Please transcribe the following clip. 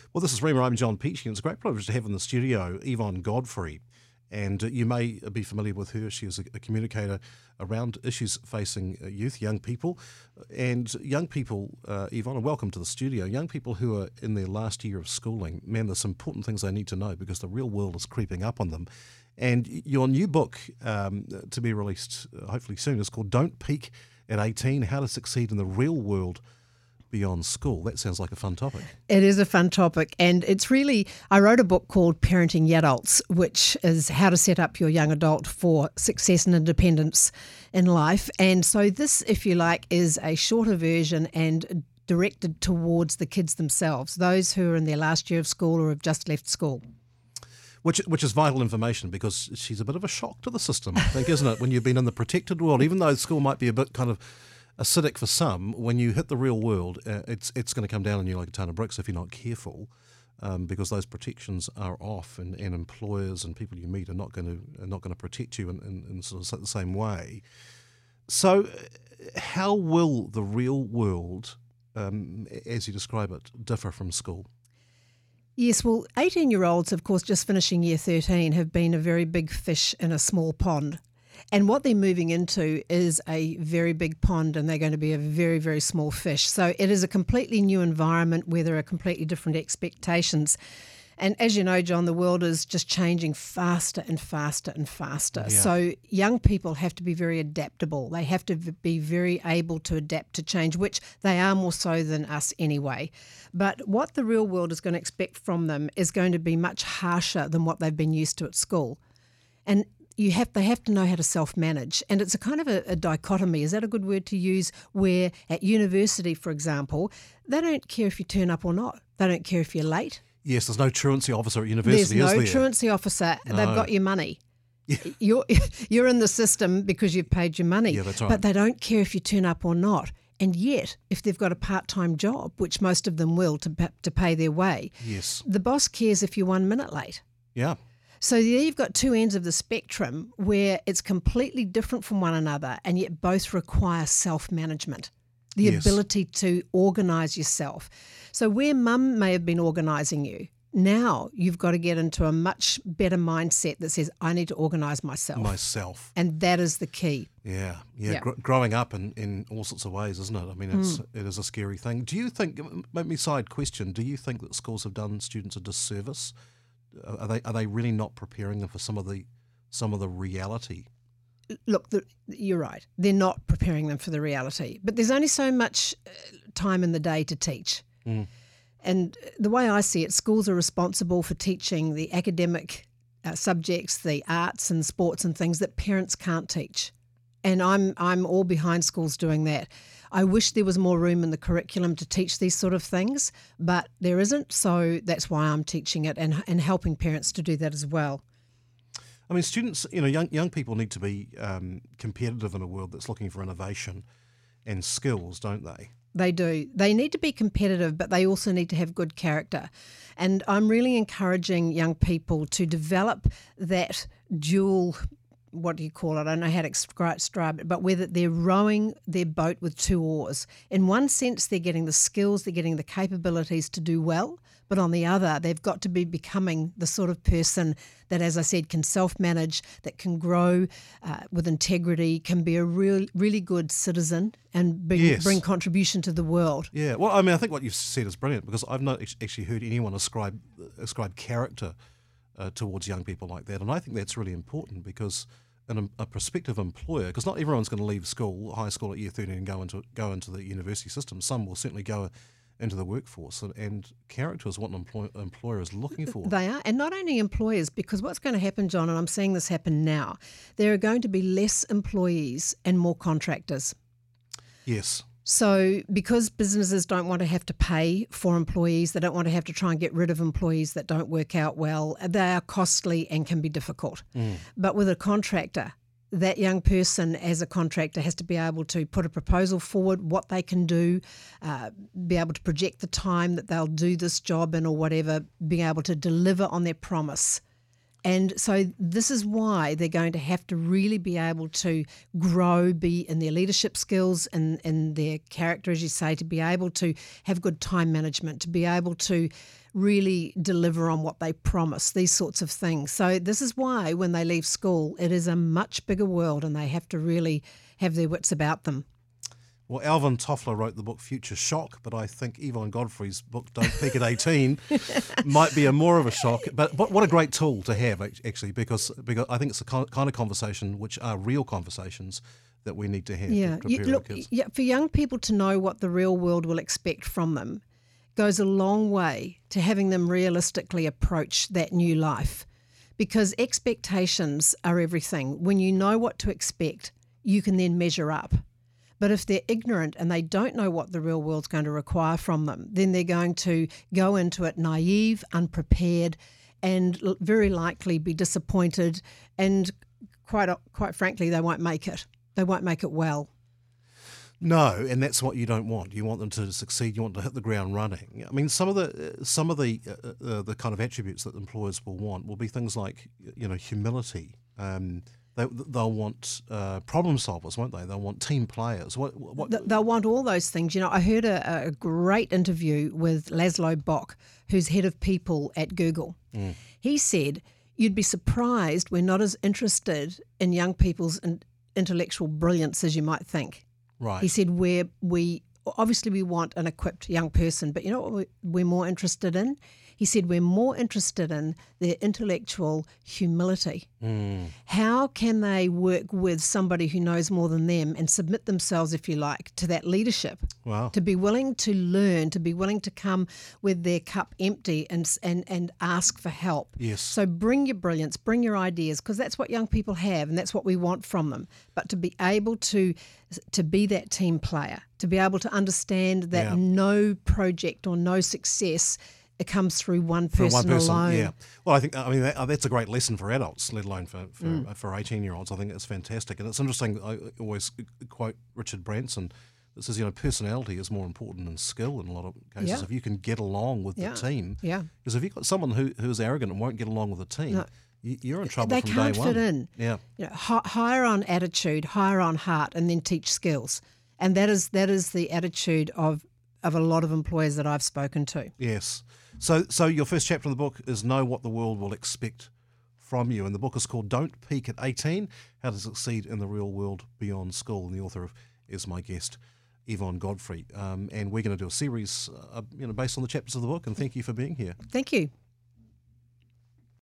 Well, this is Rima. I'm John Peachy, and it's a great privilege to have in the studio Yvonne Godfrey. And you may be familiar with her. She is a communicator around issues facing youth, young people. And young people, Yvonne, and welcome to the studio. Young people who are in their last year of schooling, man, there's some important things they need to know because the real world is creeping up on them. And your new book, to be released hopefully soon, is called Don't Peak at 18, How to Succeed in the Real World Beyond School. That sounds like a fun topic. It is a fun topic, and it's really, I wrote a book called Parenting Yadults, which is how to set up your young adult for success and independence in life. And so this, if you like, is a shorter version and directed towards the kids themselves, those who are in their last year of school or have just left school. Which is vital information, because she's a bit of a shock to the system, I think, isn't it, when you've been in the protected world, even though school might be a bit kind of acidic for some. When you hit the real world, it's going to come down on you like a ton of bricks if you're not careful, because those protections are off, and employers and people you meet are not going to protect you in sort of the same way. So, how will the real world, as you describe it, differ from school? Yes, well, 18-year-olds, of course, just finishing year 13, have been a very big fish in a small pond. And what they're moving into is a very big pond, and they're going to be a very, very small fish. So it is a completely new environment where there are completely different expectations. And as you know, John, the world is just changing faster and faster and faster. Yeah. So young people have to be very adaptable. They have to be very able to adapt to change, which they are more so than us anyway. But what the real world is going to expect from them is going to be much harsher than what they've been used to at school. And they have to know how to self-manage. And it's a kind of a dichotomy, is that a good word to use, where at university, for example, they don't care if you turn up or not. They don't care if you're late. Yes, there's no truancy officer at university, There's is no there? truancy officer. No. They've got your money. You're in the system because you've paid your money. Yeah, that's right. But they don't care if you turn up or not. And yet, if they've got a part-time job, which most of them will to pay their way, Yes. the boss cares if you're 1 minute late. Yeah. So there you've got two ends of the spectrum where it's completely different from one another, and yet both require self-management, the Yes. ability to organise yourself. So where mum may have been organising you, now you've got to get into a much better mindset that says, I need to organise myself. And that is the key. Yeah. Yeah. Growing up in all sorts of ways, isn't it? I mean, it is a scary thing. Do you think, maybe side question, do you think that schools have done students a disservice? Are they really not preparing them for some of the reality? Look, you're right. They're not preparing them for the reality. But there's only so much time in the day to teach. And the way I see it, schools are responsible for teaching the academic subjects, the arts and sports and things that parents can't teach. And I'm all behind schools doing that. I wish there was more room in the curriculum to teach these sort of things, but there isn't, so that's why I'm teaching it and helping parents to do that as well. I mean, students, young people need to be competitive in a world that's looking for innovation and skills, don't they? They do. They need to be competitive, but they also need to have good character. And I'm really encouraging young people to develop that dual, what do you call it? I don't know how to describe it, but whether they're rowing their boat with two oars. In one sense, they're getting the skills, they're getting the capabilities to do well, but on the other, they've got to be becoming the sort of person that, as I said, can self-manage, that can grow with integrity, can be a really good citizen and bring contribution to the world. Yeah, well, I mean, I think what you've said is brilliant, because I've not actually heard anyone ascribe character towards young people like that, and I think that's really important, because a prospective employer, because not everyone's going to leave high school at year 13 and go into the university system. Some will certainly go into the workforce, and character is what an employer is looking for. They are, and not only employers, because what's going to happen, John, and I'm seeing this happen now, there are going to be less employees and more contractors. Yes. So because businesses don't want to have to pay for employees, they don't want to have to try and get rid of employees that don't work out well, they are costly and can be difficult. But with a contractor, that young person as a contractor has to be able to put a proposal forward, what they can do, be able to project the time that they'll do this job in or whatever, being able to deliver on their promise. And so this is why they're going to have to really be able to grow, be in their leadership skills and their character, as you say, to be able to have good time management, to be able to really deliver on what they promise, these sorts of things. So this is why when they leave school, it is a much bigger world and they have to really have their wits about them. Well, Alvin Toffler wrote the book Future Shock, but I think Yvonne Godfrey's book Don't Peak at 18 might be more of a shock. But what a great tool to have, actually, because I think it's the kind of conversation which are real conversations that we need to have to prepare our kids. Yeah, for young people to know what the real world will expect from them goes a long way to having them realistically approach that new life, because expectations are everything. When you know what to expect, you can then measure up. But if they're ignorant and they don't know what the real world's going to require from them, then they're going to go into it naive, unprepared, and very likely be disappointed. And quite frankly, they won't make it. They won't make it well. No, and that's what you don't want. You want them to succeed. You want to hit the ground running. I mean, some of the kind of attributes that employers will want will be things like, humility. They'll want problem solvers, won't they? They'll want team players. They'll want all those things. I heard a great interview with Laszlo Bock, who's head of people at Google. He said, you'd be surprised we're not as interested in young people's intellectual brilliance as you might think. Right. He said, we obviously want an equipped young person, but you know what we're more interested in? He said, we're more interested in their intellectual humility. How can they work with somebody who knows more than them and submit themselves, if you like, to that leadership? Wow. To be willing to learn, to be willing to come with their cup empty and ask for help. Yes. So bring your brilliance, bring your ideas, because that's what young people have and that's what we want from them. But to be able to be that team player, to be able to understand that no project or no success, it comes through one person alone. Yeah. Well, I think that's a great lesson for adults, let alone for 18-year-olds. I think it's fantastic, and it's interesting. I always quote Richard Branson that says, personality is more important than skill in a lot of cases. Yeah. If you can get along with the team, because if you've got someone who's arrogant and won't get along with the team, you're in trouble from day one. They can't fit in. Yeah. Hire on attitude, hire on heart, and then teach skills, and that is the attitude of a lot of employers that I've spoken to. Yes. So your first chapter in the book is Know What the World Will Expect from You, and the book is called Don't Peak at 18, How to Succeed in the Real World Beyond School, and the author is my guest, Yvonne Godfrey. And we're going to do a series based on the chapters of the book, and thank you for being here. Thank you.